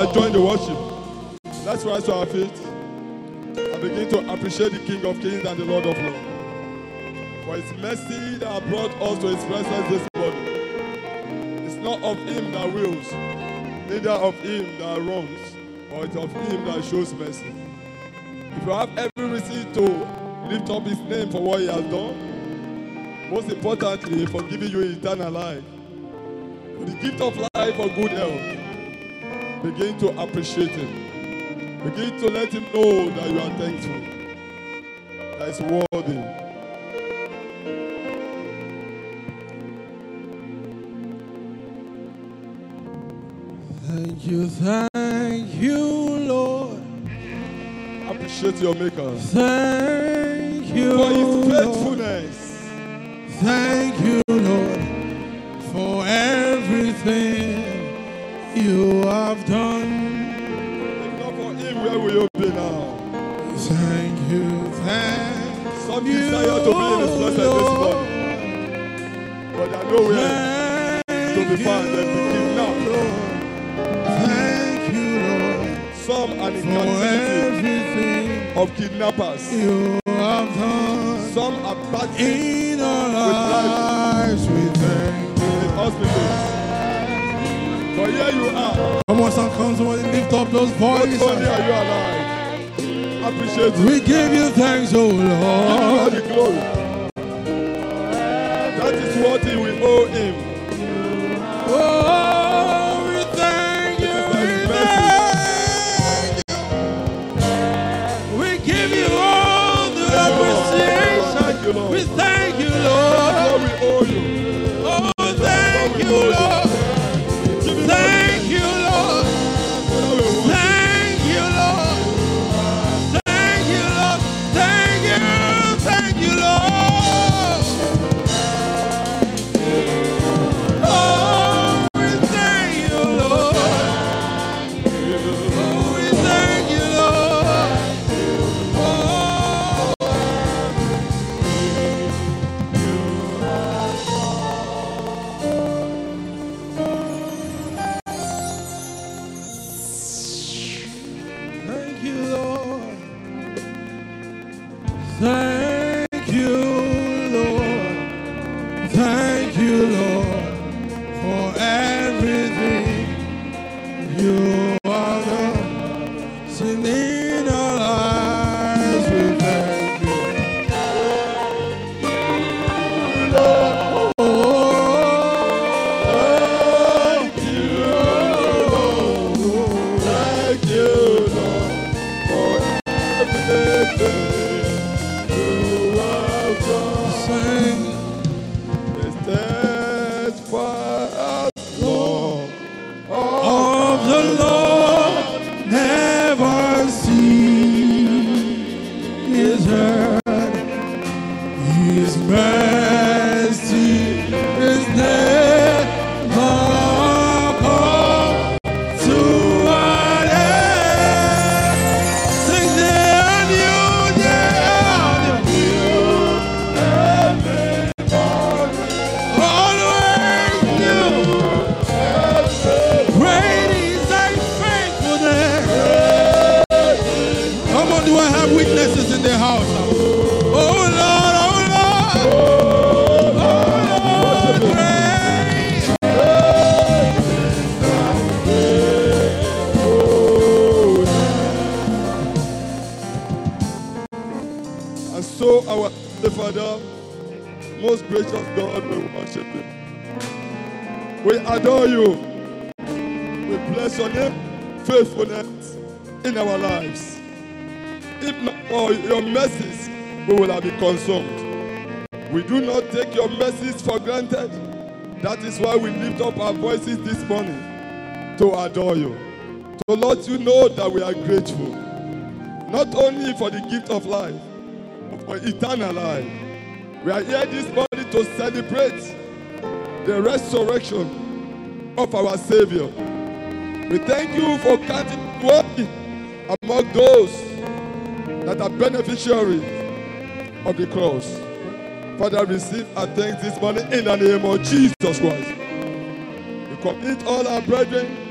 that joined the worship, let's rise to our feet and begin to appreciate the King of Kings and the Lord of Lords for his mercy that brought us to his presence this morning. It's not of him that wills, neither of him that runs, but it's of him that shows mercy. If you have every reason to lift up his name for what he has done, most importantly, for giving you eternal life, for the gift of life or good health, begin to appreciate him. Begin to let him know that you are thankful, that is worthy. Thank you, Lord. Appreciate your Maker. Thank you for his faithfulness. Lord. Thank you, Lord, for everything you have done. If not for him, where will you be now? Thank you, Some desire to be in his presence this morning, but there are nowhere to be found and be kidnapped. Thank you, Lord. Some are in captivity of kidnappers. You have done. Some are battling in our lives. We thank you. In hospitals. But here you are. Come on, son, come somebody lift up those voices. Not only are you alive, appreciate it. We give you thanks, oh Lord. Give you all the glory. That is what we owe him. Oh, we thank you. We give you all the appreciation. We thank you, Lord. That's what we owe you. Oh, thank you, Lord. Thank you, Lord. Thank you, Lord. Thank you, Lord. Thank you, Lord. Oh, we thank you, Lord. Oh, we thank you, Lord. Thank you, Lord. Thank you, Lord. Thank you, Lord, for everything you have done. Sin in our lives, we thank you. Oh, Thank you, Lord. Thank you, Lord, for everything you have done. sing. The steadfast love Of the Lord never ceases. His mercy is never come to an end. Sing the new, always new. Great is thy faithfulness. Come on, do I have witnesses in the house? Oh Lord, great. And so our Father, most gracious God, we worship you. We adore you. We bless your name, faithfulness in our lives. If not for your mercies, we will have been consumed. We do not take your mercies for granted. That is why we lift up our voices this morning to adore you. To let you know that we are grateful. Not only for the gift of life, but for eternal life. We are here this morning to celebrate the resurrection of our Savior. We thank you for counting worthy among those that are beneficiaries of the cross. Father, receive our thanks this morning in the name of Jesus Christ. We commit all our brethren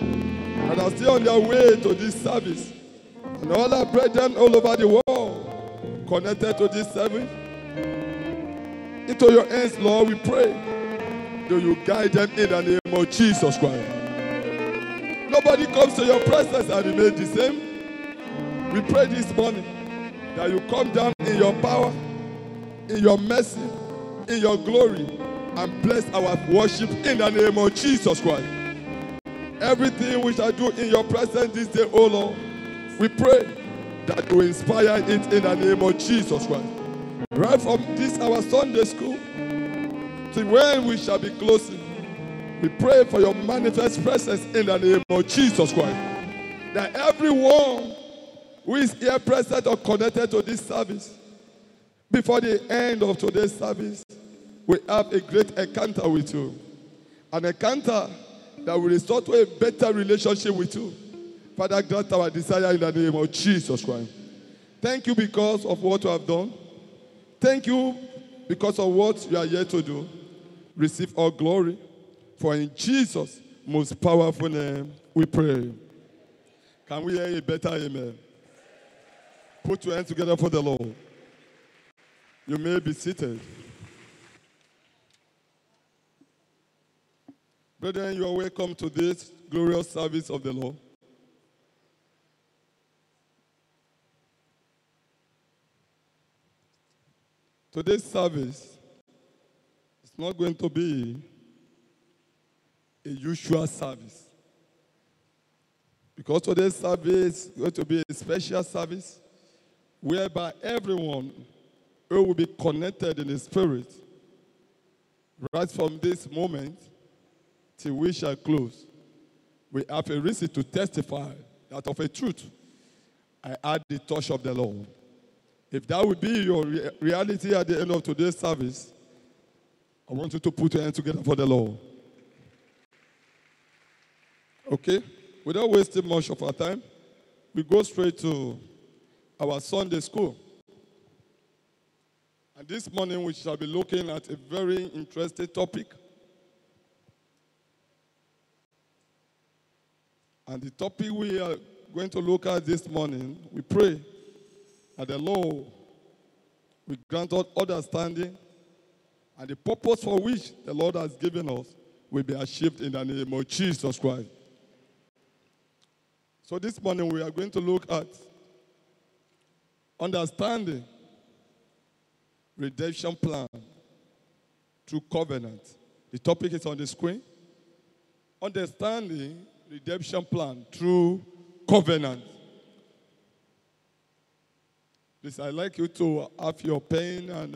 and are still on their way to this service, and all our brethren all over the world connected to this service, into your hands, Lord, we pray that you guide them in the name of Jesus Christ. Nobody comes to your presence and remain the same. We pray this morning that you come down in your power, in your mercy, in your glory, and bless our worship in the name of Jesus Christ. Everything we shall do in your presence this day, O Lord, we pray that you inspire it in the name of Jesus Christ. Right from this our Sunday school to when we shall be closing, we pray for your manifest presence in the name of Jesus Christ. That everyone who is here present or connected to this service, before the end of today's service, we have a great encounter with you. An encounter that will restore to a better relationship with you. Father, grant our desire in the name of Jesus Christ. Thank you because of what you have done. Thank you because of what you are here to do. Receive all glory. For in Jesus' most powerful name we pray. Can we hear a better amen? Put your hands together for the Lord. You may be seated. Brethren, you are welcome to this glorious service of the Lord. Today's service is not going to be a usual service. Because today's service is going to be a special service whereby everyone who will be connected in the Spirit right from this moment till we shall close, we have a reason to testify that of a truth, I had the touch of the Lord. If that would be your reality at the end of today's service, I want you to put your hands together for the Lord. Okay? Without wasting much of our time, we go straight to our Sunday school. And this morning we shall be looking at a very interesting topic. And the topic we are going to look at this morning, we pray that the Lord will grant us understanding, and the purpose for which the Lord has given us will be achieved in the name of Jesus Christ. So this morning we are going to look at understanding redemption plan through covenant. The topic is on the screen. Understanding redemption plan through covenant. Please, I'd like you to have your pen and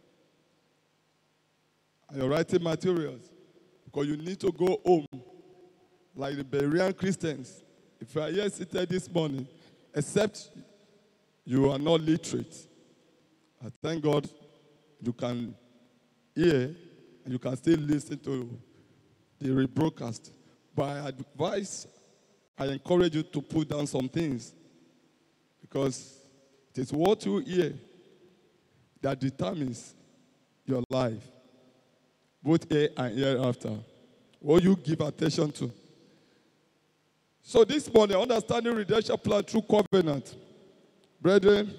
your writing materials, because you need to go home like the Berean Christians. If you are here seated this morning, except you are not literate, I thank God you can hear and you can still listen to the rebroadcast. But I advise, I encourage you to put down some things, because it is what you hear that determines your life, both here and hereafter. What you give attention to. So this morning, understanding redemption plan through covenant. Brethren,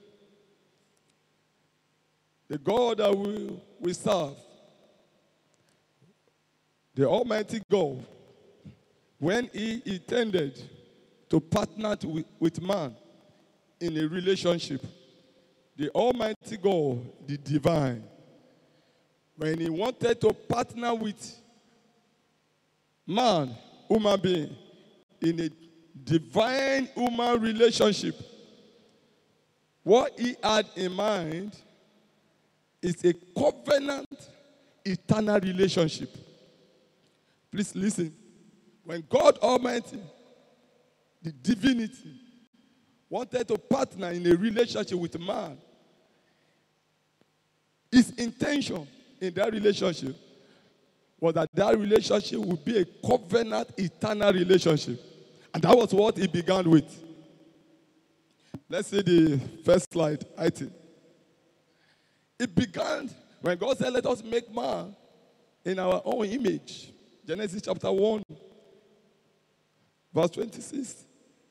the God that we serve, the Almighty God, when He intended to partner with man in a relationship, the Almighty God, the divine, when He wanted to partner with man, human being, in a divine human relationship, what He had in mind is a covenant, eternal relationship. Please listen. When God Almighty, the divinity, wanted to partner in a relationship with man, His intention in that relationship was that that relationship would be a covenant, eternal relationship. And that was what He began with. Let's see the first slide, item. It began when God said, let us make man in our own image. Genesis chapter 1. verse 26.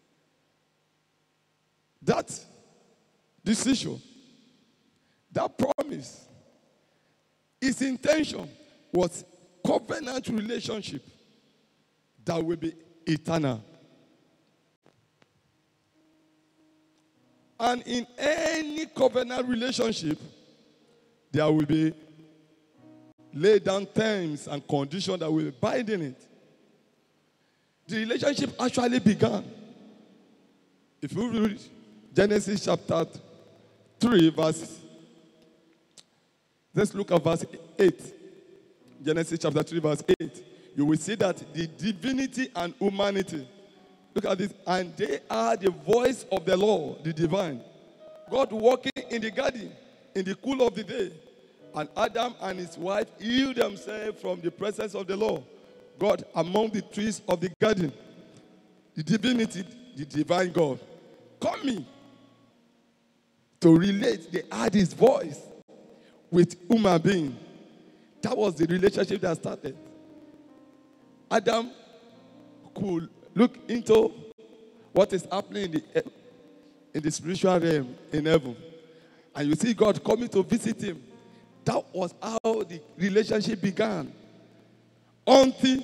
That decision, that promise, its intention was covenant relationship that will be eternal. And in any covenant relationship, there will be laid down terms and conditions that will bind in it. The relationship actually began. If you read Genesis chapter 3, let's look at verse 8. Genesis chapter 3, verse 8. You will see that the divinity and humanity, look at this, and they are the voice of the Lord, the divine. God walking in the garden in the cool of the day. And Adam and his wife hid themselves from the presence of the Lord. God among the trees of the garden. The divinity, the divine God, coming to relate. They had his voice with human being. That was the relationship that started. Adam could look into what is happening in the spiritual realm in heaven. And you see God coming to visit him. That was how the relationship began. Until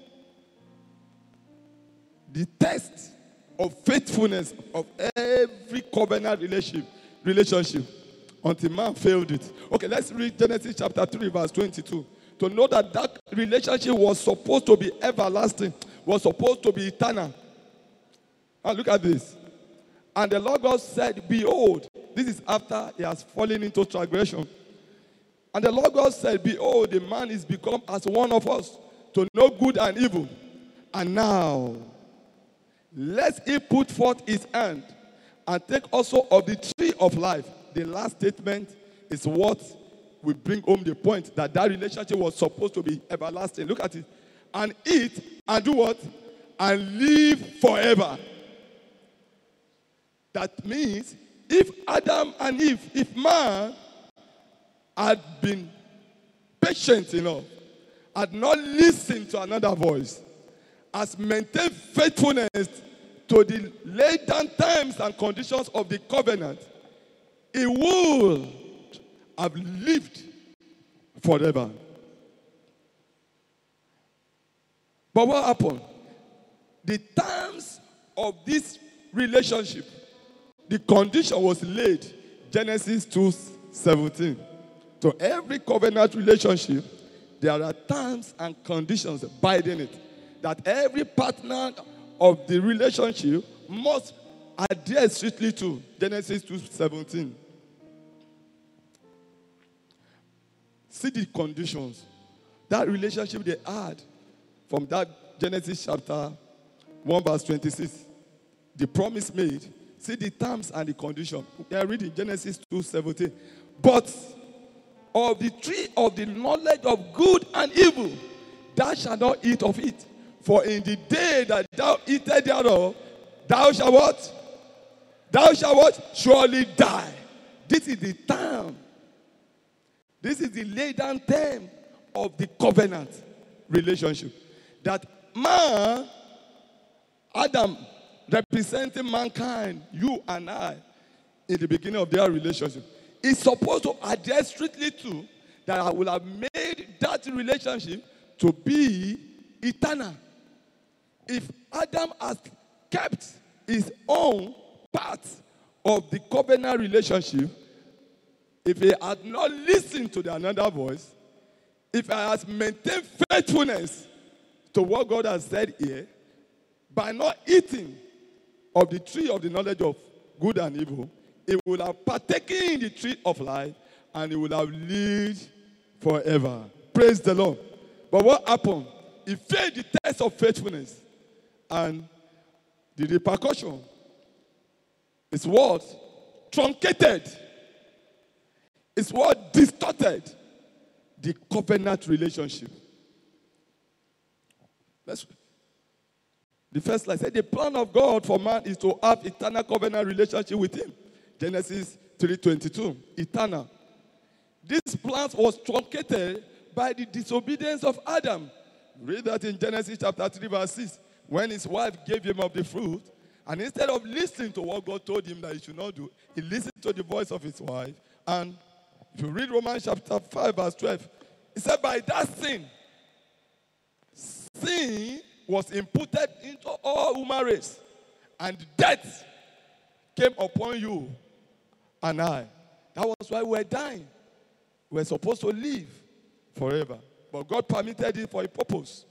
the test of faithfulness of every covenant relationship until man failed it. Okay, let's read Genesis chapter 3, verse 22. To know that that relationship was supposed to be everlasting, was supposed to be eternal. Now look at this. And the Lord God said, behold, this is after he has fallen into transgression. And the Lord God said, behold, the man is become as one of us, to know good and evil. And now, lest he put forth his hand, and take also of the tree of life. The last statement is what will bring home the point that that relationship was supposed to be everlasting. Look at it. And eat, and do what? And live forever. That means, if Adam and Eve, if man had been patient enough, had not listened to another voice, has maintained faithfulness to the laid down terms and conditions of the covenant, he would have lived forever. But what happened? The terms of this relationship, the condition was laid, Genesis 2:17. So every covenant relationship, there are terms and conditions binding it. That every partner of the relationship must adhere strictly to. Genesis 2:17. See the conditions. That relationship they had from that Genesis chapter 1 verse 26. The promise made. See the terms and the condition. We are reading Genesis 2:17. But of the tree of the knowledge of good and evil, thou shalt not eat of it. For in the day that thou eatest thereof, thou shalt what? Thou shalt what? Surely die. This is the term. This is the laid down term of the covenant relationship. That man, Adam, representing mankind, you and I, in the beginning of their relationship, is supposed to adhere strictly to that I will have made that relationship to be eternal. If Adam has kept his own part of the covenant relationship, if he had not listened to the another voice, if he has maintained faithfulness to what God has said here, by not eating of the tree of the knowledge of good and evil, he would have partaken in the tree of life and he would have lived forever. Praise the Lord. But what happened? He failed the test of faithfulness. And the repercussion is what? Truncated. It's what distorted the covenant relationship. The first slide said the plan of God for man is to have eternal covenant relationship with him. Genesis 3:22, eternal. This plan was truncated by the disobedience of Adam. Read that in Genesis chapter 3 verse 6. when his wife gave him of the fruit, and instead of listening to what God told him that he should not do, he listened to the voice of his wife. And if you read Romans chapter 5, verse 12, he said, by that sin was imputed into all human race, and death came upon you and I. That was why we were dying. We were supposed to live forever. But God permitted it for a purpose.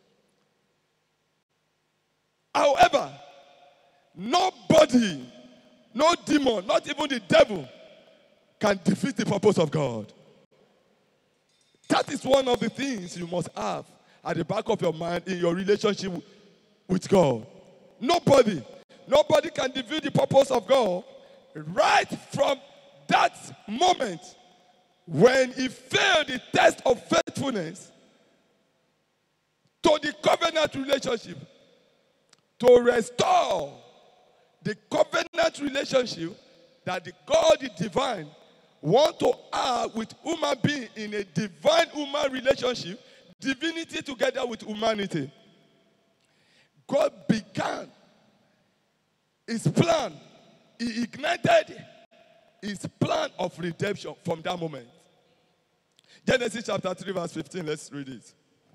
However, nobody, no demon, not even the devil, can defeat the purpose of God. That is one of the things you must have at the back of your mind in your relationship with God. Nobody can defeat the purpose of God right from that moment when he failed the test of faithfulness to the covenant relationship, to restore the covenant relationship that the God is divine want to have with human being in a divine human relationship, divinity together with humanity. God began his plan. He ignited his plan of redemption from that moment. Genesis chapter 3 verse 15, let's read it.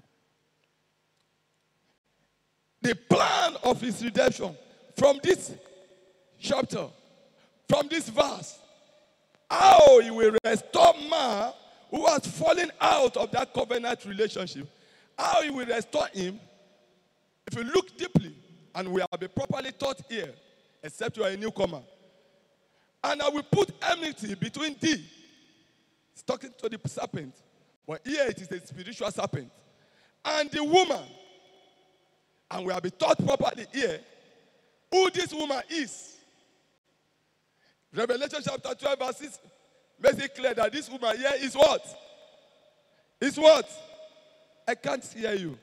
The plan of his redemption from this chapter, from this verse, how he will restore man who has fallen out of that covenant relationship, how he will restore him. If you look deeply, and we have been properly taught here, except you are a newcomer, and I will put enmity between thee. It's talking to the serpent, but here it is a spiritual serpent, and the woman. And we have been taught properly here who this woman is. Revelation chapter 12 verse 6 makes it clear that this woman here is what? Is what? I can't hear you.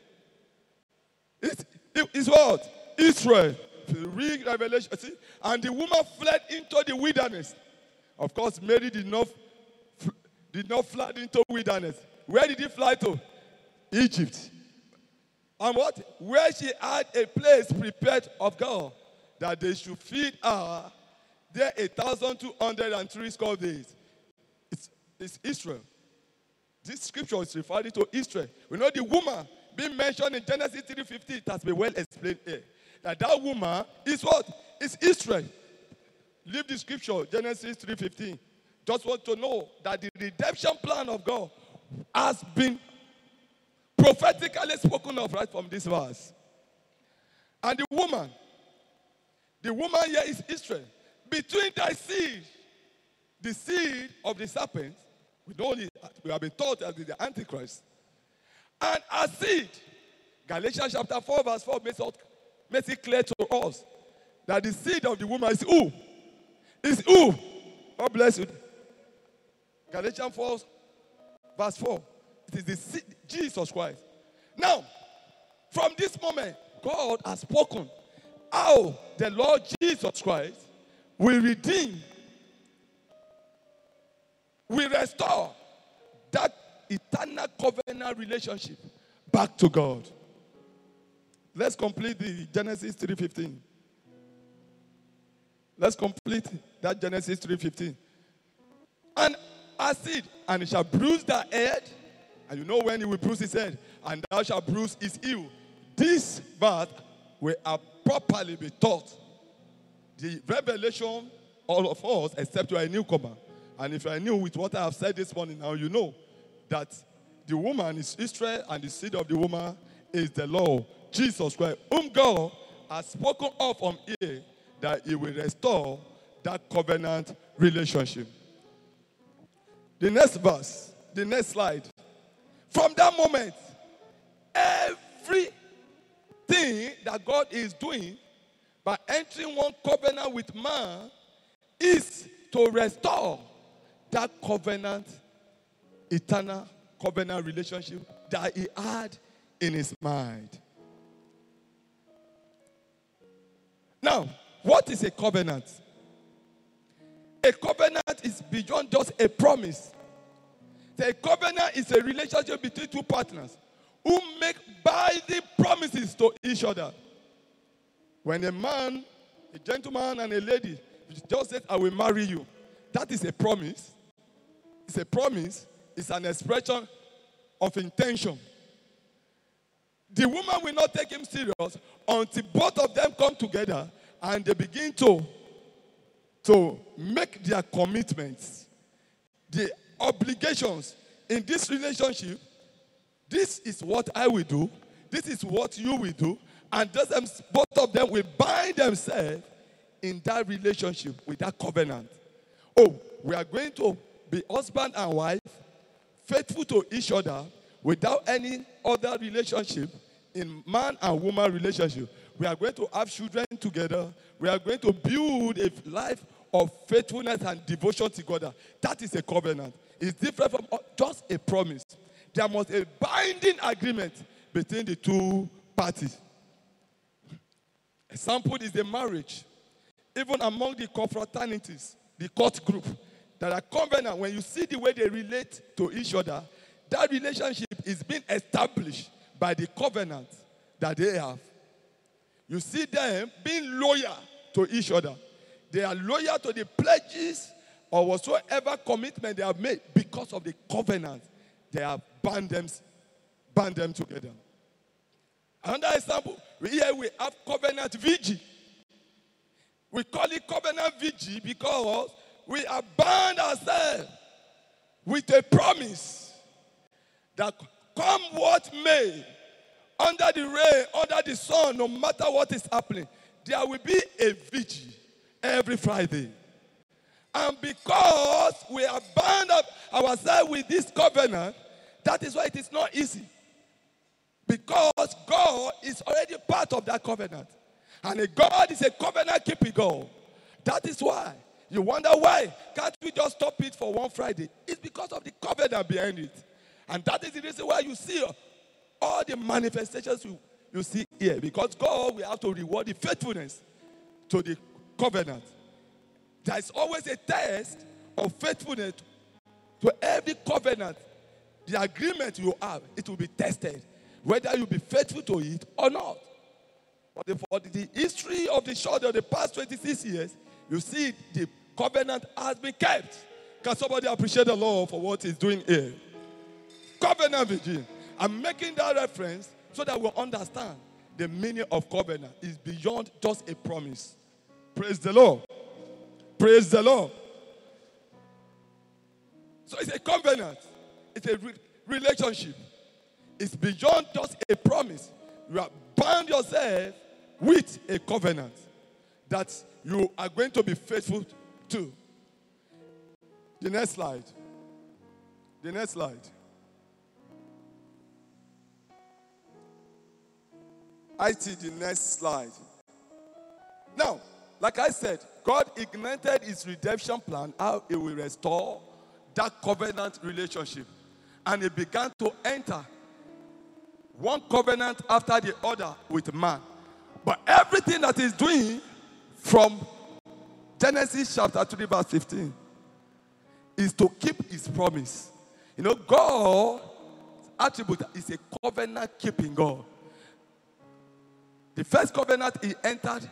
It's what? Israel. If you read Revelation, see? And the woman fled into the wilderness. Of course, Mary did not fly into wilderness. Where did he fly to? Egypt. And what? Where she had a place prepared of God, that they should feed her there 1,203 score days. It's Israel. This scripture is referring to Israel. We know the woman being mentioned in Genesis 3:15. It has been well explained here. That woman is what? It's Israel. Leave the scripture, Genesis 3:15. Just want to know that the redemption plan of God has been prophetically spoken of right from this verse. And the woman here is Israel. Between thy seed, the seed of the serpent, we have been taught as the Antichrist, and our seed, Galatians chapter 4 verse 4 makes it clear to us that the seed of the woman is who? Is who? God bless you. Galatians 4 verse 4. It is the seed, Jesus Christ. Now, from this moment, God has spoken how the Lord Jesus Christ will redeem, will restore that eternal covenant relationship back to God. Let's complete the Genesis 3:15. Let's complete that Genesis 3:15. And I said, and it shall bruise thy head, and you know when he will bruise his head, and thou shalt bruise his heel. This verse will properly be taught. The revelation, all of us, except you are a newcomer. And if you are new with what I have said this morning, now you know that the woman is Israel, and the seed of the woman is the Lord Jesus Christ, whom God has spoken of from here, that he will restore that covenant relationship. The next verse, the next slide. From that moment, everything that God is doing by entering one covenant with man is to restore that covenant, eternal covenant relationship that he had in his mind. Now, what is a covenant? A covenant is beyond just a promise. A covenant is a relationship between two partners who make binding promises to each other. When a man, a gentleman and a lady just said, I will marry you, that is a promise. It's a promise. It's an expression of intention. The woman will not take him serious until both of them come together and they begin to make their commitments, the obligations in this relationship. This is what I will do. This is what you will do. And both of them will bind themselves in that relationship with that covenant. Oh, we are going to be husband and wife, faithful to each other without any other relationship in man and woman relationship. We are going to have children together. We are going to build a life of faithfulness and devotion to God. That is a covenant. It's different from just a promise. There must be a binding agreement between the two parties. Example is the marriage. Even among the confraternities, the court group, there are covenant. When you see the way they relate to each other, that relationship is being established by the covenant that they have. You see them being loyal to each other. They are loyal to the pledges or whatsoever commitment they have made because of the covenant they have bound them together. Another example, here we have covenant VG. We call it covenant VG because we have bound ourselves with a promise that come what may, under the rain, under the sun, no matter what is happening, there will be a vigil every Friday. And because we have bound up ourselves with this covenant, that is why it is not easy. Because God is already part of that covenant. And God is a covenant-keeping God. That is why. You wonder why can't we just stop it for one Friday? It's because of the covenant behind it. And that is the reason why you see all the manifestations you see here. Because God will have to reward the faithfulness to the covenant. There is always a test of faithfulness to every covenant. The agreement you have, it will be tested, whether you be faithful to it or not. But for the history of the church of the past 26 years, you see the covenant has been kept. Can somebody appreciate the Lord for what he's doing here? Covenant Virgin. I'm making that reference so that we'll understand the meaning of covenant is beyond just a promise. Praise the Lord. Praise the Lord. So it's a covenant. It's a relationship. It's beyond just a promise. You have bound yourself with a covenant that you are going to be faithful to. The next slide. The next slide. I see the next slide. Now, like I said, God ignited his redemption plan, how he will restore that covenant relationship. And he began to enter one covenant after the other with man. But everything that he's doing from Genesis chapter 3 verse 15 is to keep his promise. You know, God's attribute is a covenant-keeping God. The first covenant he entered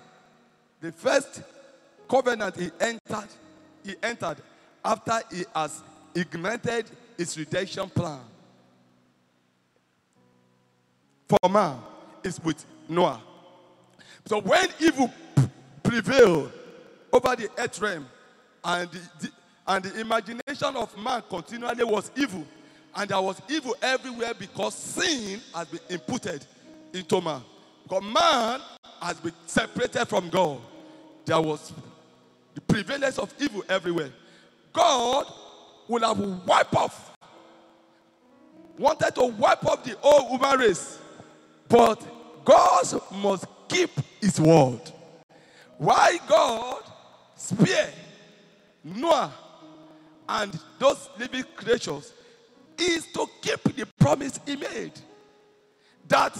after he has ignited his redemption plan for man is with Noah. So when evil prevailed over the earth realm and the imagination of man continually was evil, and there was evil everywhere because sin has been imputed into man. Because man has been separated from God. There was the prevalence of evil everywhere. God would have wanted to wipe off the whole human race. But God must keep his word. Why God spared Noah and those living creatures is to keep the promise he made. That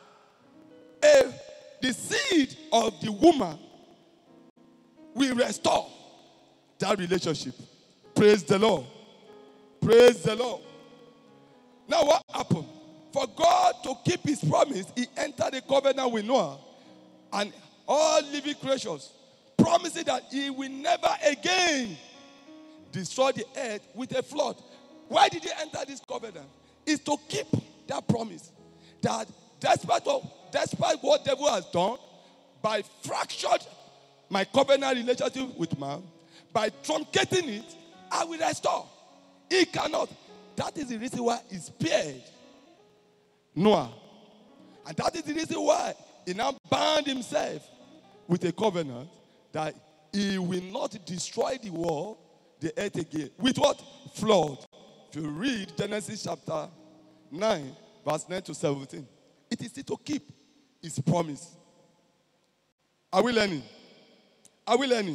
the seed of the woman will restore that relationship. Praise the Lord. Praise the Lord. Now what happened? For God to keep his promise, he entered a covenant with Noah. And all living creatures, promising that he will never again destroy the earth with a flood. Why did he enter this covenant? It's to keep that promise that despite what devil has done, by fractured my covenant relationship with man, by truncating it, I will restore. He cannot. That is the reason why he spared Noah. And that is the reason why he now bound himself with a covenant that he will not destroy the world, the earth again. With what? Flood. If you read Genesis chapter 9, verse 9 to 17, it is to keep his promise. Are we learning? Are we learning?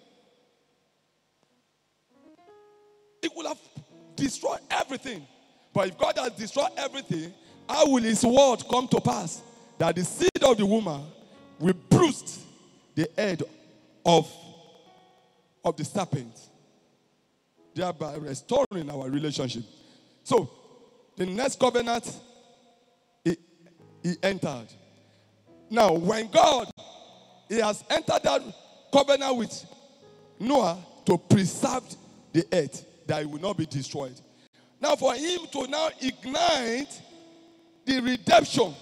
It will have destroyed everything. But if God has destroyed everything, how will his word come to pass? That the seed of the woman will bruise the head of the serpent, thereby restoring our relationship. So, the next covenant he entered. Now, when God, he has entered that covenant with Noah to preserve the earth, that it will not be destroyed. Now, for him to now ignite the redemption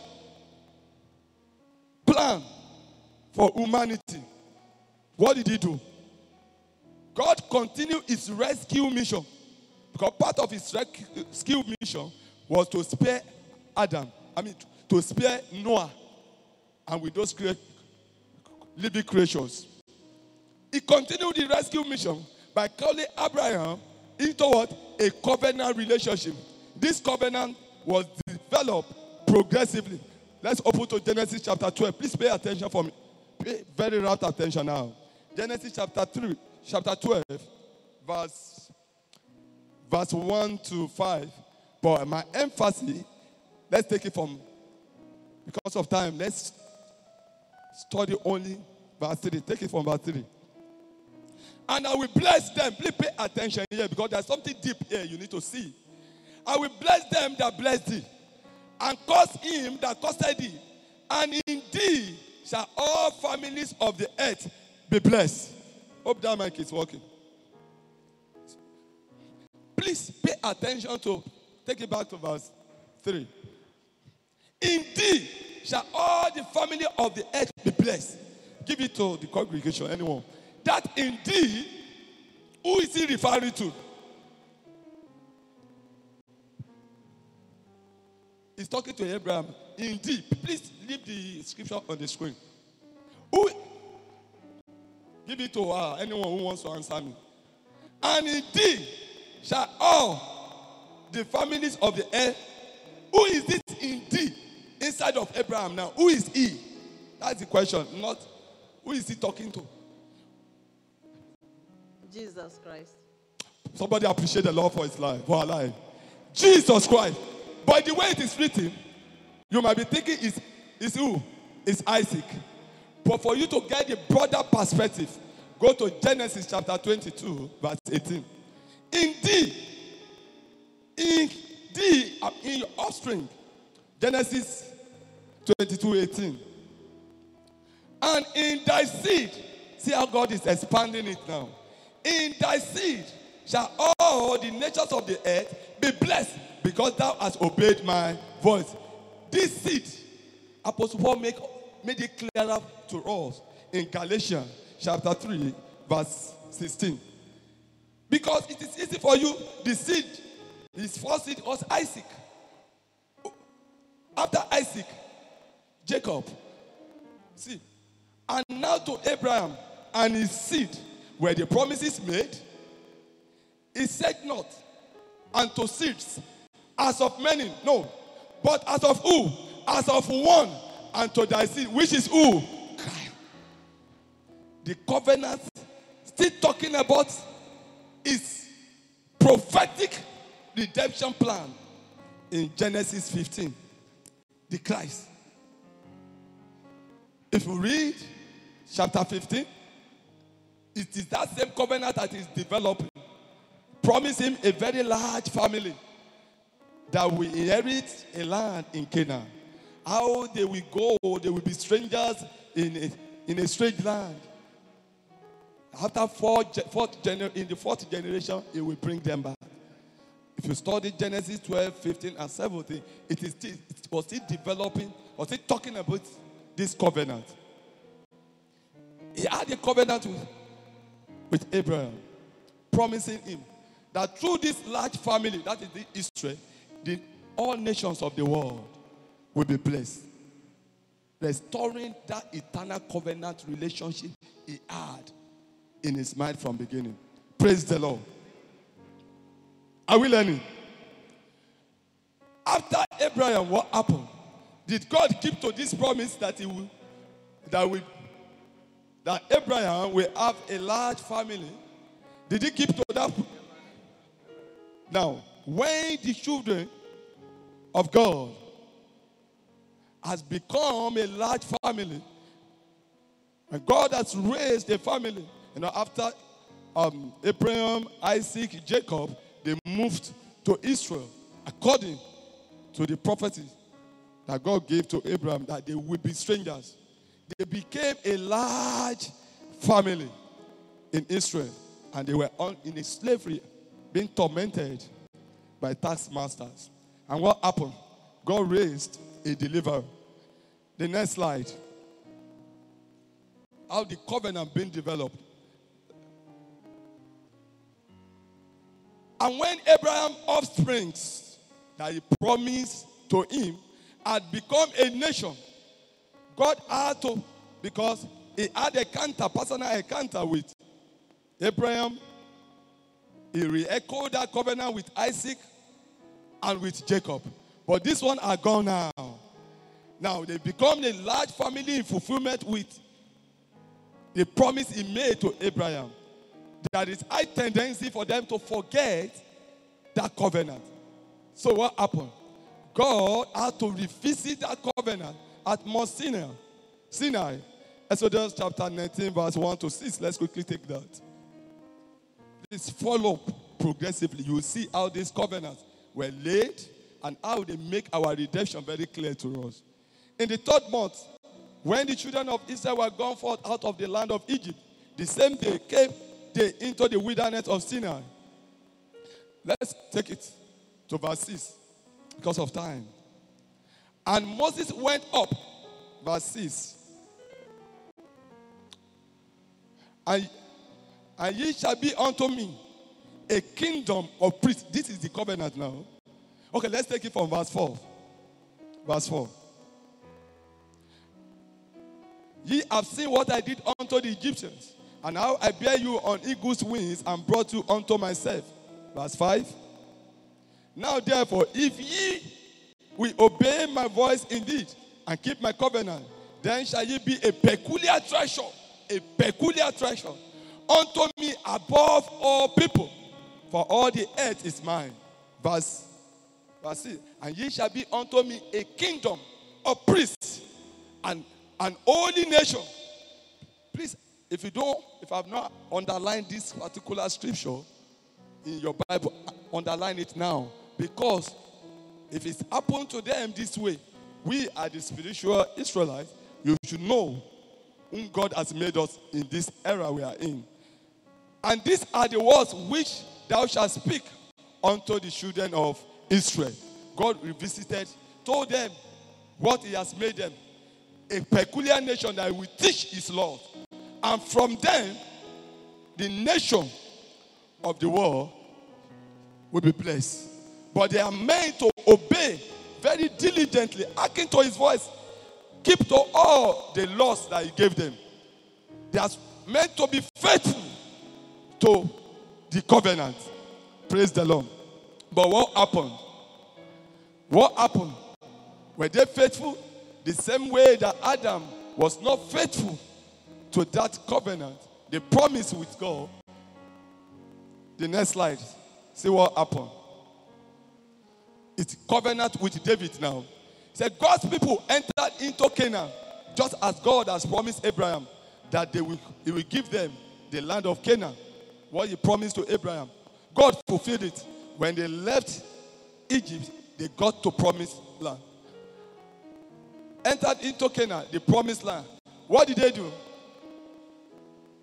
plan for humanity, what did he do? God continued his rescue mission, because part of his rescue mission was to spare to spare Noah and with those living creatures. He continued the rescue mission by calling Abraham into what? A covenant relationship. This covenant was developed progressively. Let's open to Genesis chapter 12. Please pay attention for me. Pay very rapt attention now. Genesis chapter 12, verse 1 to 5. But my emphasis, let's take it from, because of time, let's study only verse 3. Take it from verse 3. And I will bless them. Please pay attention here, because there's something deep here you need to see. I will bless them that bless thee, and curse him that cursed thee. And in thee shall all families of the earth be blessed. Hope that mic is working. Please pay attention to, take it back to verse 3. In thee shall all the family of the earth be blessed. Give it to the congregation, anyone. That in thee, who is he referring to? He's talking to Abraham. In thee, please leave the scripture on the screen. Who? Give it to anyone who wants to answer me. And in thee shall all the families of the earth. Who is this in thee? Inside of Abraham now. Who is he? That's the question. Not who is he talking to? Jesus Christ. Somebody appreciate the Lord for his life, for her life. Jesus Christ. But the way it is written, you might be thinking is who? It's Isaac. But for you to get the broader perspective, go to Genesis chapter 22, verse 18. In your offspring. Genesis 22, 18. And in thy seed, see how God is expanding it now. In thy seed shall all the nations of the earth be blessed, because thou hast obeyed my voice. This seed, Apostle Paul made it clearer to us in Galatians chapter 3, verse 16. Because it is easy for you, the seed, his first seed was Isaac. After Isaac, Jacob. See. And now to Abraham and his seed, where the promises made, he said not, and to seeds, as of many, no, but as of who? As of one, and to thy seed, which is who? The covenant, still talking about his prophetic redemption plan in Genesis 15, the Christ. If you read chapter 15, it is that same covenant that is developing. Promise him a very large family that will inherit a land in Canaan. How they will go, they will be strangers in in a strange land. After in the fourth generation, he will bring them back. If you study Genesis 12, 15, and 17, it was still developing, was still talking about this covenant. He had a covenant with Abraham, promising him that through this large family, that is the Israel, all nations of the world will be blessed. Restoring that eternal covenant relationship he had in his mind from beginning. Praise the Lord. Are we learning? After Abraham, what happened? Did God keep to this promise that that Abraham will have a large family? Did he keep to that? Now, when the children of God has become a large family, and God has raised a family, after Abraham, Isaac, Jacob, they moved to Israel according to the prophecy that God gave to Abraham that they would be strangers. They became a large family in Israel, and they were in a slavery, being tormented by taskmasters. And what happened? God raised a deliverer. The next slide. How the covenant being developed. And when Abraham's offspring that he promised to him had become a nation, God had to, because he had a personal encounter with Abraham, he re-echoed that covenant with Isaac and with Jacob. But this one are gone now. Now they become a large family in fulfillment with the promise he made to Abraham. There is a tendency for them to forget that covenant. So what happened? God had to revisit that covenant at Mount Sinai. Exodus chapter 19, verse 1 to 6. Let's quickly take that. Please follow progressively. You will see how these covenants were laid and how they make our redemption very clear to us. In the third month, when the children of Israel were gone forth out of the land of Egypt, the same day came they into the wilderness of Sinai. Let's take it to verse 6 because of time. And Moses went up, verse 6. And ye shall be unto me a kingdom of priests. This is the covenant now. Okay, let's take it from verse 4. Verse 4. Ye have seen what I did unto the Egyptians, and how I bear you on eagle's wings and brought you unto myself. Verse 5. Now therefore, if ye will obey my voice indeed and keep my covenant, then shall ye be a peculiar treasure unto me above all people, for all the earth is mine. Verse 6. And ye shall be unto me a kingdom of priests and an holy nation. Please, if I've not underlined this particular scripture in your Bible, underline it now. Because if it's happened to them this way, we are the spiritual Israelites, you should know whom God has made us in this era we are in. And these are the words which thou shalt speak unto the children of Israel. God revisited, told them what he has made them. A peculiar nation that will teach his laws. And from them, the nation of the world will be blessed. But they are meant to obey very diligently, hearken to his voice, keep to all the laws that he gave them. They are meant to be faithful to the covenant. Praise the Lord. But what happened? What happened? Were they faithful? The same way that Adam was not faithful to that covenant, the promise with God. The next slide. See what happened. It's covenant with David now. It said God's people entered into Canaan, just as God has promised Abraham that he will give them the land of Canaan. What he promised to Abraham. God fulfilled it. When they left Egypt, they got to promised land. Entered into Canaan, the promised land. What did they do?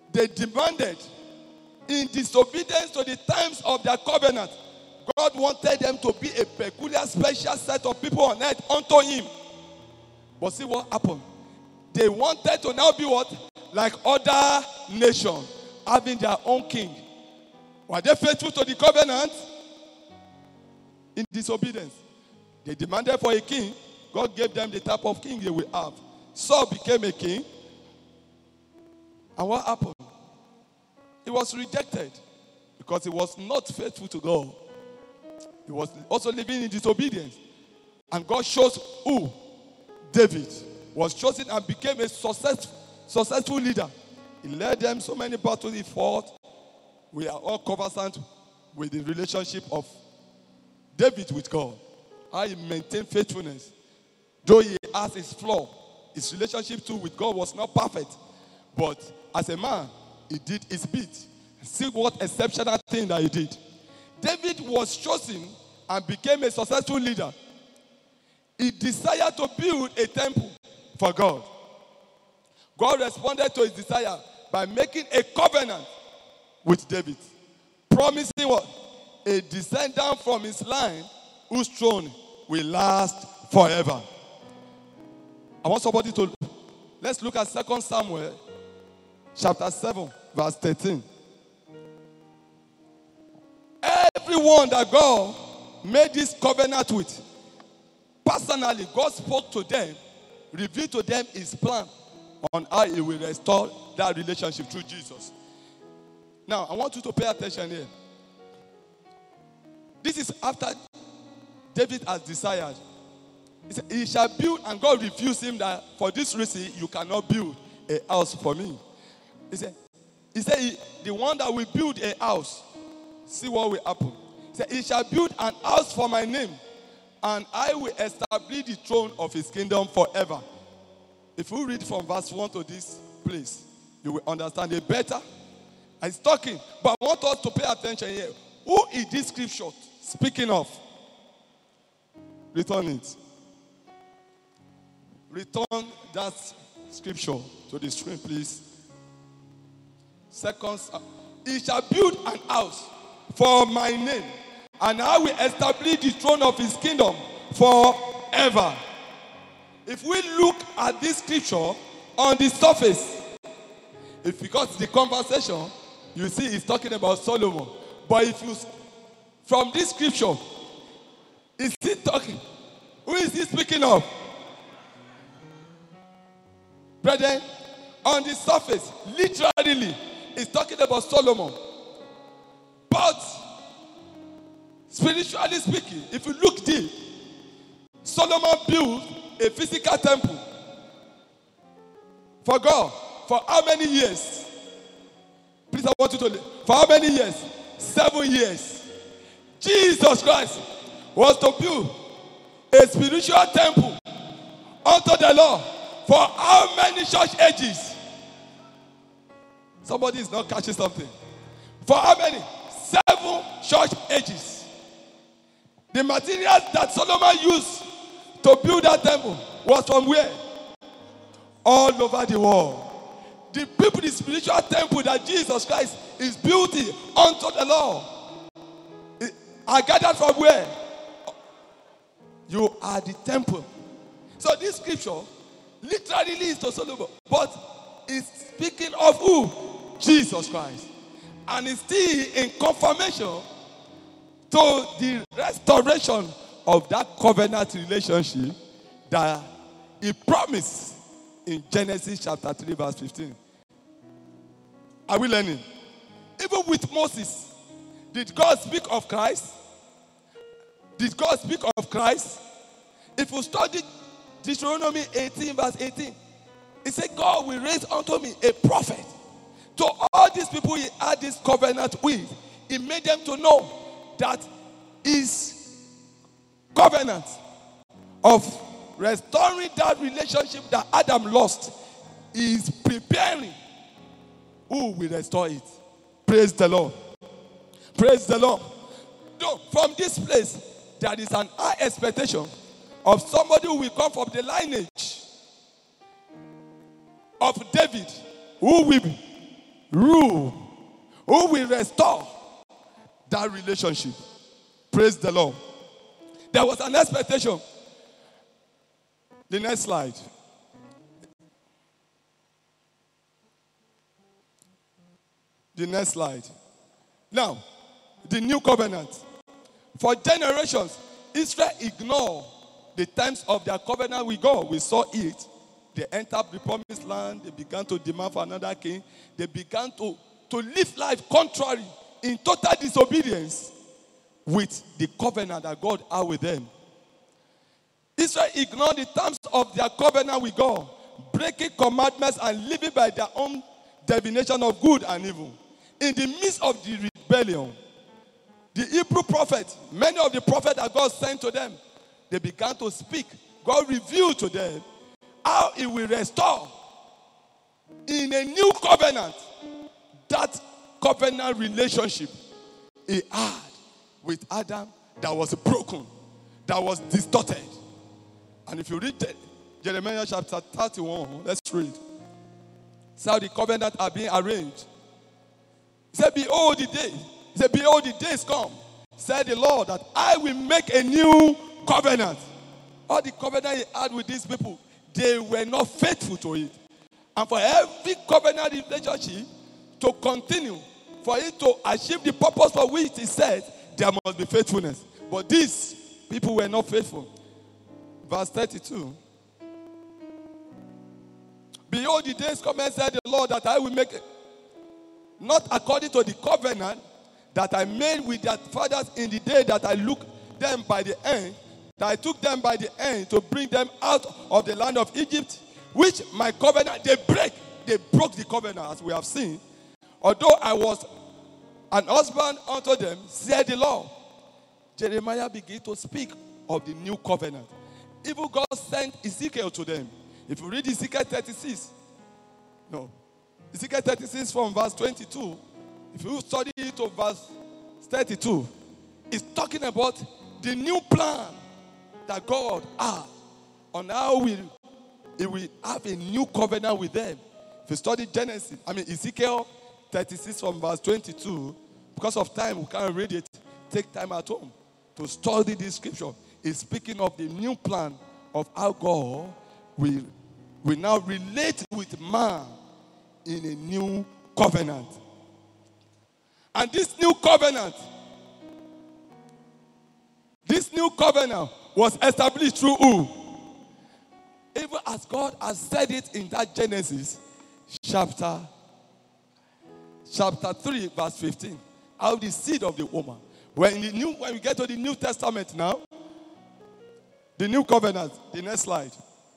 they demanded, in disobedience to the times of their covenant, God wanted them to be a peculiar, special set of people on earth unto him. But see what happened? They wanted to now be what? Like other nations, having their own king. Were they faithful to the covenant? In disobedience. They demanded for a king. God gave them the type of king they will have. Saul became a king. And what happened? He was rejected because he was not faithful to God. He was also living in disobedience. And God chose who? David was chosen and became a successful leader. He led them so many battles he fought. We are all conversant with the relationship of David with God. How he maintained faithfulness. Though he has his flaw, his relationship too with God was not perfect. But as a man, he did his bit. See what exceptional thing that he did. David was chosen and became a successful leader. He desired to build a temple for God. God responded to his desire by making a covenant with David, promising what? A descendant from his line whose throne will last forever. I want somebody to, let's look at 2 Samuel chapter 7 verse 13. Everyone that God made this covenant with, personally, God spoke to them, revealed to them his plan on how he will restore that relationship through Jesus. Now, I want you to pay attention here. This is after David has desired. He said, he shall build, and God refused him that for this reason you cannot build a house for me. He said, the one that will build a house, see what will happen. He said, he shall build an house for my name, and I will establish the throne of his kingdom forever. If you read from verse 1 to this place, you will understand it better. He's talking, but I want us to pay attention here. Who is this scripture speaking of? Return it. Return that scripture to the screen, please. He shall build an house for my name, and I will establish the throne of his kingdom forever. If we look at this scripture on the surface, if because the conversation, you see he's talking about Solomon. But if you, from this scripture, is he talking? Who is he speaking of? Brethren, on the surface, literally, he's talking about Solomon. But, spiritually speaking, if you look deep, Solomon built a physical temple for God. For how many years? Please, I want you to, for how many years? 7 years. Jesus Christ was to build a spiritual temple unto the Lord for how many church ages? Somebody is not catching something. For how many? 7 church ages. The materials that Solomon used to build that temple was from where? All over the world. The people, the spiritual temple that Jesus Christ is building unto the Lord, are gathered from where? You are the temple. So this scripture literally leads to Solomon, but it's speaking of who? Jesus Christ. And it's still in confirmation to the restoration of that covenant relationship that he promised in Genesis chapter 3 verse 15. Are we learning? Even with Moses, did God speak of Christ? Did God speak of Christ? If you study Deuteronomy 18 verse 18, it said, God will raise unto me a prophet. To all these people he had this covenant with, he made them to know that his covenant of restoring that relationship that Adam lost is preparing who will restore it. Praise the Lord. Praise the Lord. No, from this place, there is an high expectation of somebody who will come from the lineage of David, who will rule, who will restore that relationship. Praise the Lord. There was an expectation. The next slide. The next slide. Now, the new covenant. For generations, Israel ignored the times of their covenant with God. We saw it. They entered the promised land. They began to demand for another king. They began to live life contrary, in total disobedience with the covenant that God had with them. Israel ignored the terms of their covenant with God, breaking commandments and living by their own definition of good and evil. In the midst of the rebellion, the Hebrew prophets, many of the prophets that God sent to them, they began to speak. God revealed to them how He will restore in a new covenant that covenant relationship He had with Adam that was broken, that was distorted. And if you read Jeremiah chapter 31, let's read. See how the covenant are being arranged. He said, behold the day. He said, behold the days come, said the Lord, that I will make a new covenant. All the covenant He had with these people, they were not faithful to it. And for every covenant relationship to continue, for it to achieve the purpose for which He said, there must be faithfulness. But these people were not faithful. Verse 32. Behold, the days come, said the Lord, that I will make it, not according to the covenant that I made with their fathers in the day that I looked them by the end, that I took them by the end to bring them out of the land of Egypt, which my covenant, they broke the covenant, as we have seen. Although I was an husband unto them, said the Lord. Jeremiah began to speak of the new covenant. Even God sent Ezekiel to them. If you read Ezekiel 36, Ezekiel 36 from verse 22, if you study it to verse 32, it's talking about the new plan that God had on how He will have a new covenant with them. If you study Ezekiel 36 from verse 22, because of time, we can't read it. Take time at home to study this scripture. It's speaking of the new plan of how God will now relate with man in a new covenant. And this new covenant was established through who? Even as God has said it in that Genesis chapter 3, verse 15. How the seed of the woman. When we get to the New Testament now, the new covenant, the next slide.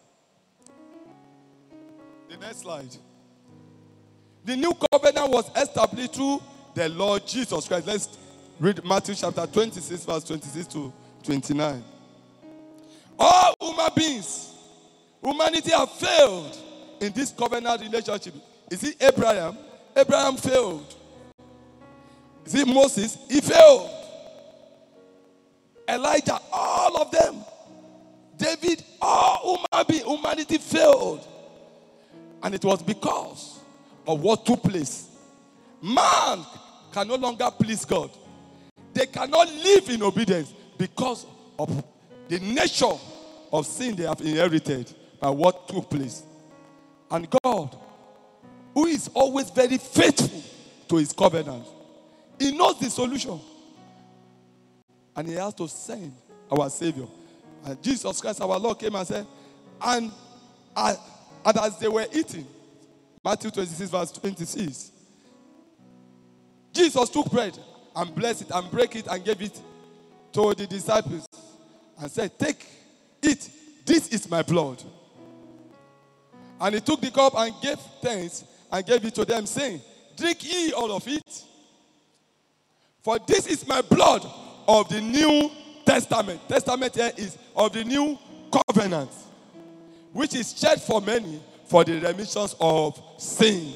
The next slide. The new covenant was established through the Lord Jesus Christ. Let's read Matthew chapter 26, verse 26 to 29. All human beings, humanity have failed in this covenant relationship. Is it Abraham? Abraham failed. Is it Moses? He failed. Elijah, all of them. David, all humanity failed. And it was because of what took place. Man can no longer please God. They cannot live in obedience because of the nature of sin they have inherited by what took place. And God, who is always very faithful to His covenant, He knows the solution. And He has to send our Savior. And Jesus Christ, our Lord, came and said, and as they were eating, Matthew 26, verse 26, Jesus took bread and blessed it and broke it and gave it to the disciples and said, take, eat, this is my blood. And He took the cup and gave thanks and gave it to them, saying, drink ye all of it, for this is my blood of the New Testament. Testament here is of the new covenant, which is shed for many for the remissions of sin.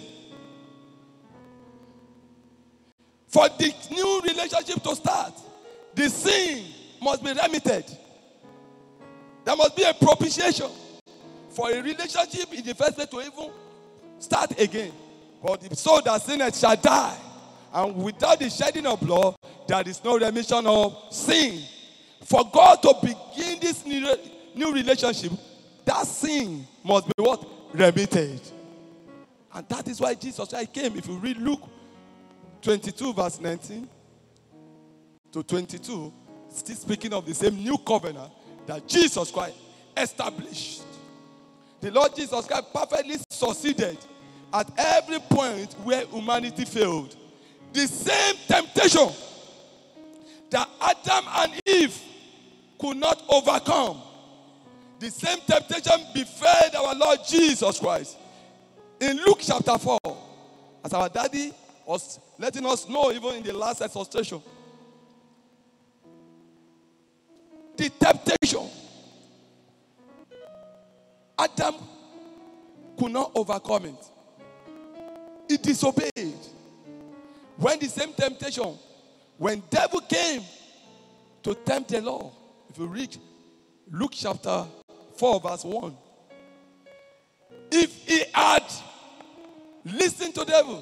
For the new relationship to start, the sin must be remitted. There must be a propitiation for a relationship in the first place to even start again. But the soul that sinneth shall die. And without the shedding of blood, there is no remission of sin. For God to begin this new relationship, that sin must be what? Remitted. And that is why Jesus Christ came. If you read Luke 22 verse 19 to 22, still speaking of the same new covenant that Jesus Christ established. The Lord Jesus Christ perfectly succeeded at every point where humanity failed. The same temptation that Adam and Eve could not overcome, the same temptation befell our Lord Jesus Christ. In Luke chapter 4, as our daddy was letting us know even in the last exhortation, the temptation, Adam could not overcome it. He disobeyed. When the same temptation, when devil came to tempt the Lord, if you read Luke chapter 4 verse 1, if he had listened to devil,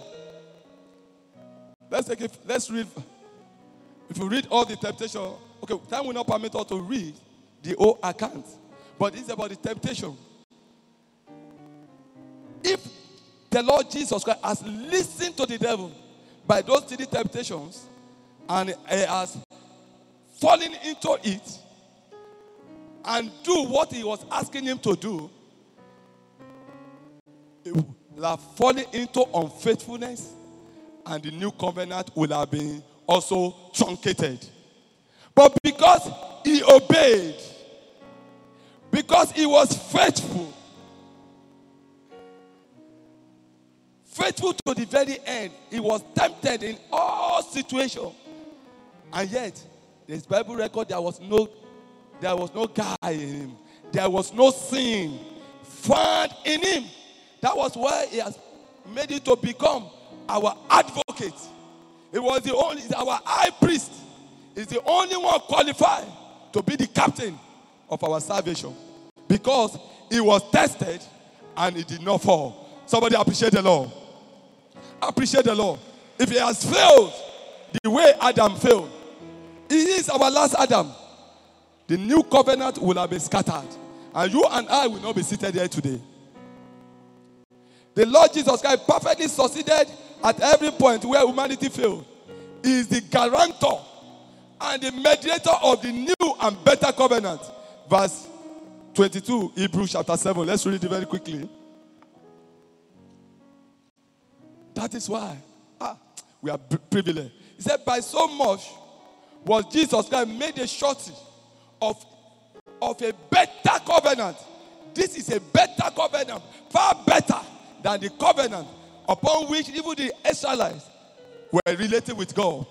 let's read. If you read all the temptation, okay, time will not permit us to read the whole account, but it's about the temptation. If the Lord Jesus Christ has listened to the devil by those 3 temptations, and he has fallen into it and do what he was asking him to do, he will have fallen into unfaithfulness, and the new covenant will have been also truncated. But because he obeyed, because he was faithful to the very end, he was tempted in all situations, and yet this Bible record there was no guile in him. There was no sin found in him. That was why he has made it to become our advocate. He was he's our high priest. He's the only one qualified to be the captain of our salvation, because he was tested and he did not fall. Somebody appreciate the Lord. Appreciate the Lord. If he has failed the way Adam failed, he is our last Adam, the new covenant will have been scattered, and you and I will not be seated here today. The Lord Jesus Christ perfectly succeeded at every point where humanity failed. He is the guarantor and the mediator of the new and better covenant. Verse 22, Hebrews chapter 7. Let's read it very quickly. That is why we are privileged. He said, by so much was Jesus Christ made a surety of a better covenant. This is a better covenant, far better than the covenant upon which even the Israelites were related with God.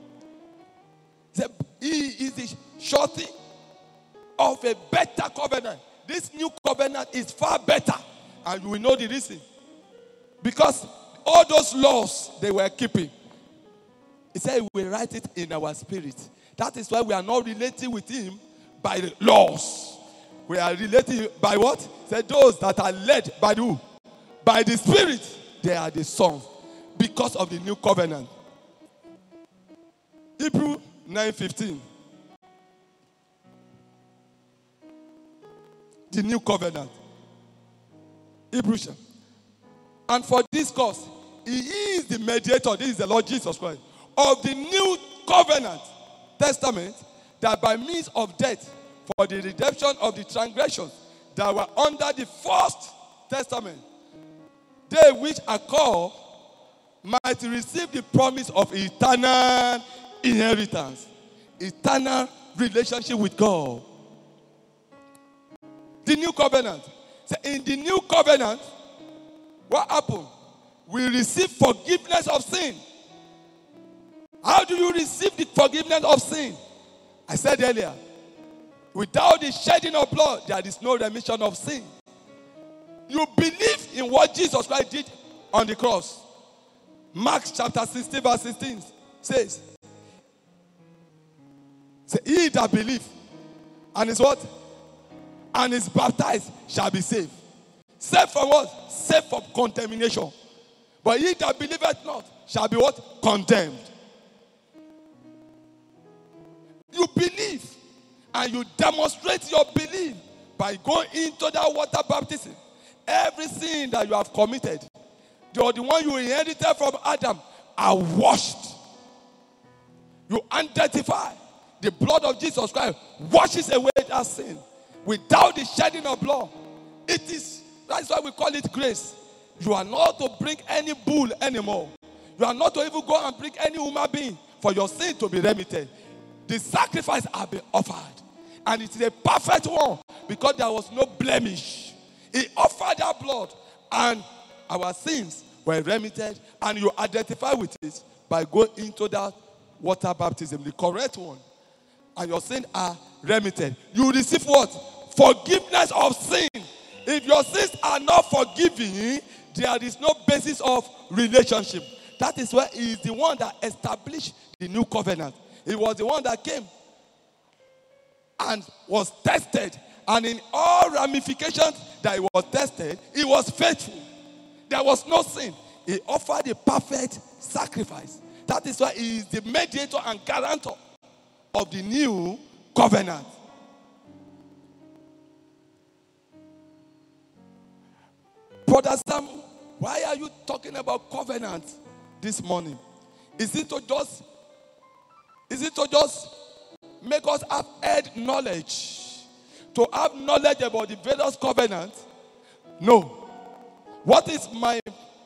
He is the surety of a better covenant. This new covenant is far better, and we know the reason. Because all those laws they were keeping, he said he will write it in our spirit. That is why we are not relating with him by the laws. We are relating by what? He said those that are led by who? By the Spirit, they are the sons, because of the new covenant. Hebrews 9:15. The new covenant. Hebrews. And for this cause, he is the mediator, this is the Lord Jesus Christ, of the new covenant testament, that by means of death, for the redemption of the transgressions that were under the first testament, they which are called might receive the promise of eternal inheritance, eternal relationship with God. The new covenant. So in the new covenant, what happened? We receive forgiveness of sin. How do you receive the forgiveness of sin? I said earlier, without the shedding of blood, there is no remission of sin. You believe in what Jesus Christ did on the cross. Mark chapter 16 verse 16 says, he that believes and is what? And is baptized shall be saved. Saved from what? Saved from contamination. But he that believeth not shall be what? Condemned. You believe, and you demonstrate your belief by going into that water baptism. Every sin that you have committed, the one you inherited from Adam, are washed. You identify the blood of Jesus Christ washes away that sin. Without the shedding of blood, that's why we call it grace. You are not to bring any bull anymore. You are not to even go and bring any human being for your sin to be remitted. The sacrifice has been offered. And it is a perfect one because there was no blemish. He offered that blood and our sins were remitted, and you identify with it by going into that water baptism, the correct one. And your sins are remitted. You receive what? Forgiveness of sin. If your sins are not forgiven, there is no basis of relationship. That is why he is the one that established the new covenant. He was the one that came and was tested. And in all ramifications that he was tested, he was faithful. There was no sin. He offered a perfect sacrifice. That is why he is the mediator and guarantor of the new covenant. Brother Sam, why are you talking about covenant this morning? Is it to just make us have head knowledge? To have knowledge about the various covenants? No. What is my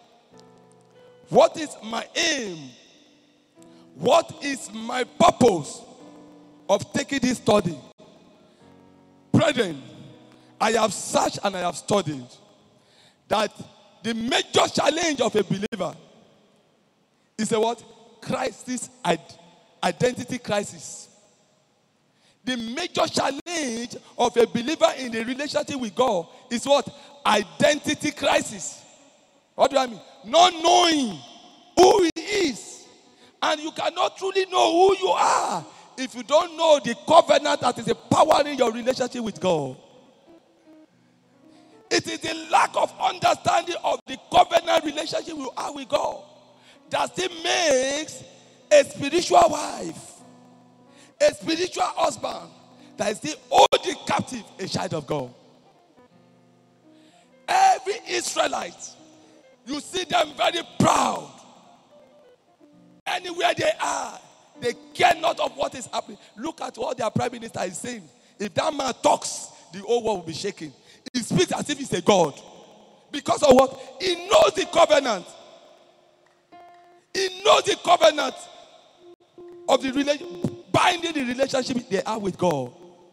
aim? What is my purpose of taking this study? Brethren, I have searched and I have studied that the major challenge of a believer is a what? Crisis, identity crisis. The major challenge of a believer in the relationship with God is what? Identity crisis. What do I mean? Not knowing who he is. And you cannot truly know who you are if you don't know the covenant that is empowering your relationship with God. It is the lack of understanding of the covenant relationship you have with God that still makes a spiritual wife, a spiritual husband that is still holding captive a child of God. Every Israelite, you see them very proud. Anywhere they are, they care not of what is happening. Look at what their prime minister is saying. If that man talks, the whole world will be shaking. He speaks as if he's a god. Because of what? He knows the covenant. He knows the covenant of the relationship, binding the relationship they are with God.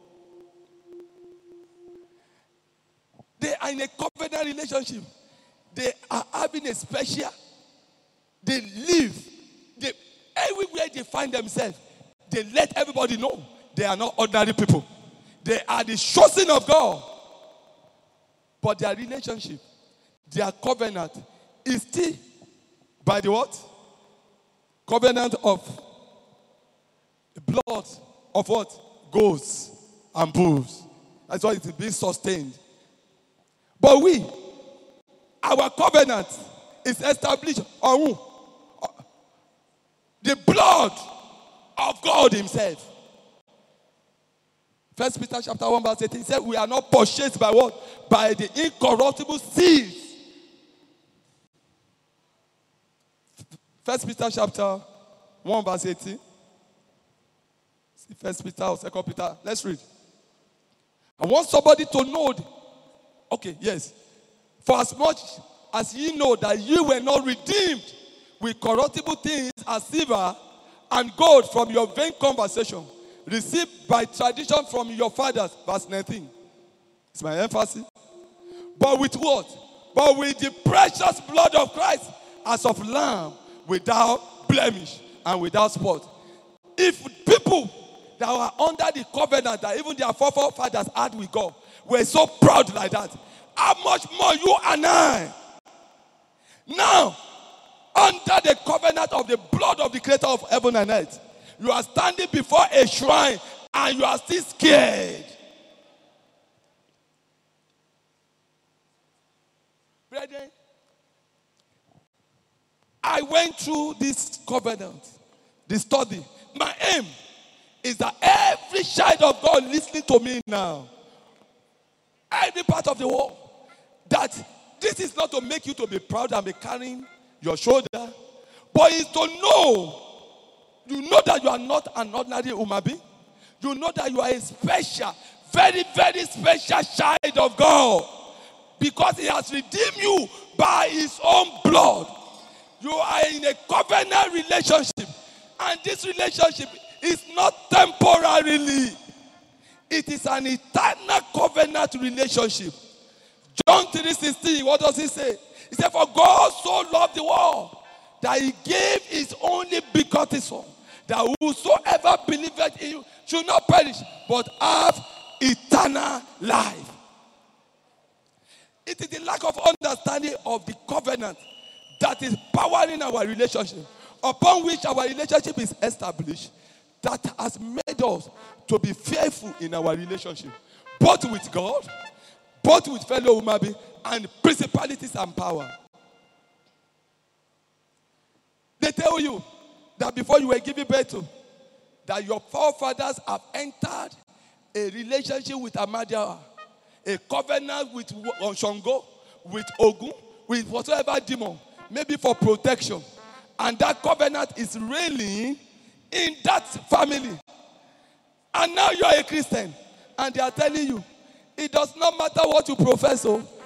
They are in a covenant relationship. They are having a special. They live. Everywhere they find themselves, they let everybody know they are not ordinary people. They are the chosen of God. But their relationship, their covenant, is still by the what? Covenant of blood of what? Goats and bulls. That's why it is being sustained. But our covenant is established on who? The blood of God himself. 1 Peter chapter 1 verse 18 said we are not purchased by what? By the incorruptible seed. 1 Peter chapter 1 verse 18. 1 Peter or 2 Peter. Let's read. I want somebody to know. Okay, yes. For as much as ye know that you were not redeemed with corruptible things as silver and gold from your vain conversation, received by tradition from your fathers. Verse 19. It's my emphasis. But with what? But with the precious blood of Christ, as of lamb, without blemish and without spot. If people that were under the covenant that even their forefathers had with God were so proud like that, how much more you and I? Now, under the covenant of the blood of the creator of heaven and earth, you are standing before a shrine and you are still scared. Brethren, went through this covenant, the study. My aim is that every child of God listening to me now, every part of the world, that this is not to make you to be proud and be carrying your shoulder, but it's to know, you know that you are not an ordinary human being. You know that you are a special, very, very special child of God, because he has redeemed you by his own blood. You are in a covenant relationship, and this relationship is not temporarily. It is an eternal covenant relationship. John 3:16, what does he say? He said, for God so loved the world that he gave his only begotten Son, that whosoever believeth in him should not perish, but have eternal life. It is the lack of understanding of the covenant that is powering our relationship, upon which our relationship is established, that has made us to be faithful in our relationship, both with God, both with fellow human beings, and principalities and power. They tell you that before you were given birth to, that your forefathers have entered a relationship with Amadiawa, a covenant with Shango, with Ogun, with whatsoever demon, maybe for protection. And that covenant is reigning in that family. And now you are a Christian, and they are telling you, it does not matter what you profess.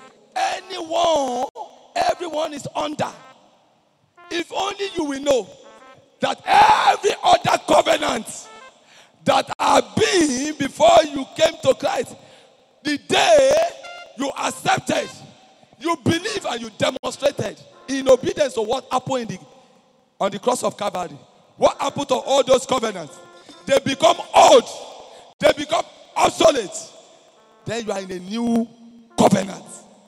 Everyone is under. If only you will know that every other covenant that have been before you came to Christ, the day you accepted, you believe and you demonstrated in obedience to what happened on the cross of Calvary. What happened to all those covenants? They become old. They become obsolete. Then you are in a new covenant.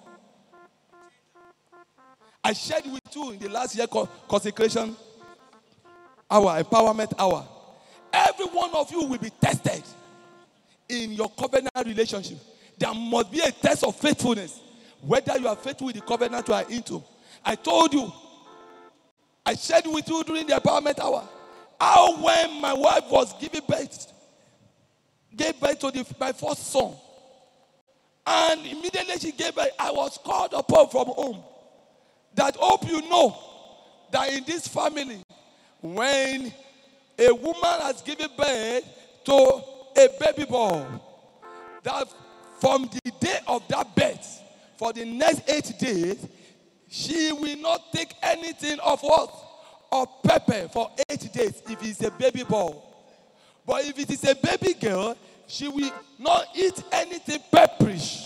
I shared with you in the last year consecration hour, empowerment hour. Every one of you will be tested in your covenant relationship. There must be a test of faithfulness, whether you are faithful with the covenant you are into. I told you, I shared with you during the empowerment hour, how when my wife was gave birth to my first son, and immediately she gave birth, I was called upon from home. That hope you know that in this family, when a woman has given birth to a baby boy, that from the day of that birth, for the next 8 days, she will not take anything of what? Of pepper for 8 days if it's a baby boy. But if it is a baby girl, she will not eat anything pepperish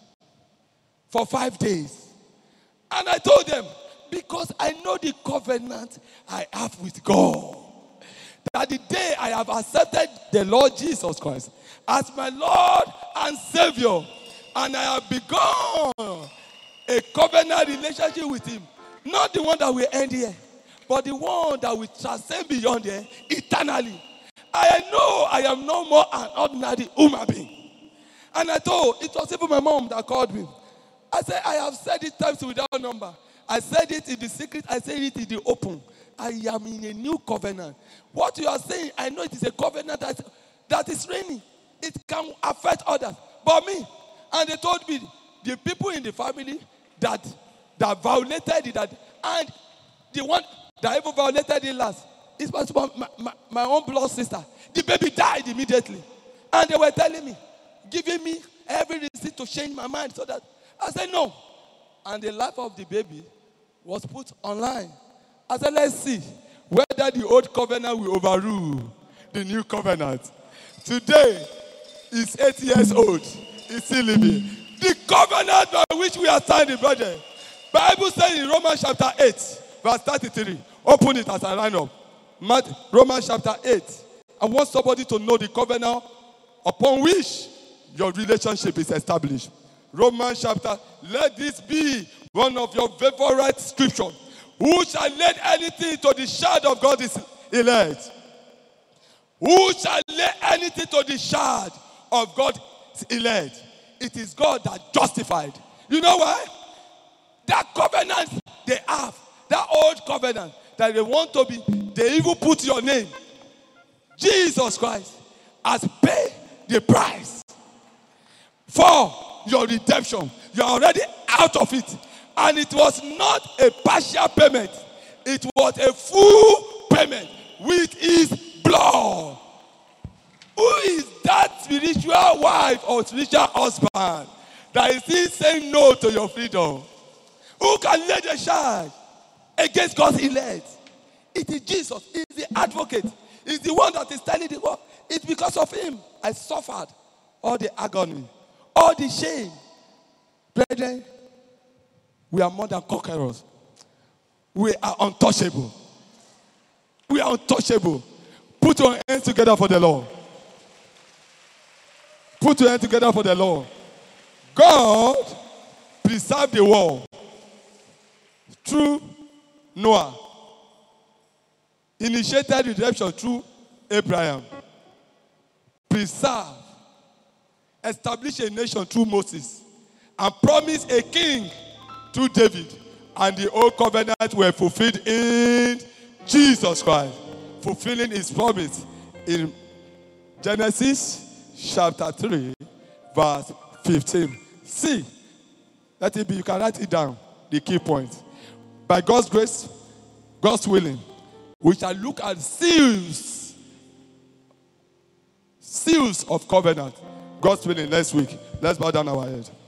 for 5 days. And I told them, because I know the covenant I have with God, that the day I have accepted the Lord Jesus Christ as my Lord and Savior, and I have begun a covenant relationship with him, not the one that will end here, but the one that will transcend beyond here eternally. I know I am no more an ordinary human being. And I told, it was even my mom that called me. I said, I have said it times without number. I said it in the secret, I said it in the open. I am in a new covenant. What you are saying, I know it is a covenant that is reigning. It can affect others. But me, and they told me, the people in the family that violated it, and the one that even violated it last, it was my own blood sister. The baby died immediately. And they were telling me, giving me every reason to change my mind so that I said no. And the life of the baby was put online. I said, let's see whether the old covenant will overrule the new covenant. Today, he's 8 years old. He's still living. The covenant by which we are standing, brother. Bible says in Romans chapter 8, verse 33. Open it as I line up. Romans chapter 8. I want somebody to know the covenant upon which your relationship is established. Romans chapter, let this be one of your favorite scriptures. Who shall lay anything to the charge of God is elect? Who shall lay anything to the charge of God is elect? It is God that justified. You know why? That covenant they have, that old covenant, that they want to be, they even put your name. Jesus Christ has paid the price for your redemption. You are already out of it. And it was not a partial payment. It was a full payment with his blood. Who is that spiritual wife or spiritual husband that is still saying no to your freedom? Who can lay the charge against God's elect? It is Jesus. He is the advocate. He's the one that is telling the world. It's because of him I suffered all the agony, all the shame. Brethren, we are more than conquerors. We are untouchable. We are untouchable. Put your hands together for the Lord. Put your hands together for the Lord. God preserved the world through Noah. Initiated redemption through Abraham. Preserved. Established a nation through Moses. And promised a king through David. And the old covenant were fulfilled in Jesus Christ. Fulfilling his promise in Genesis chapter 3, verse 15. See, let it be, you can write it down, the key points. By God's grace, God's willing, we shall look at seals of covenant. God's willing, next week. Let's bow down our head.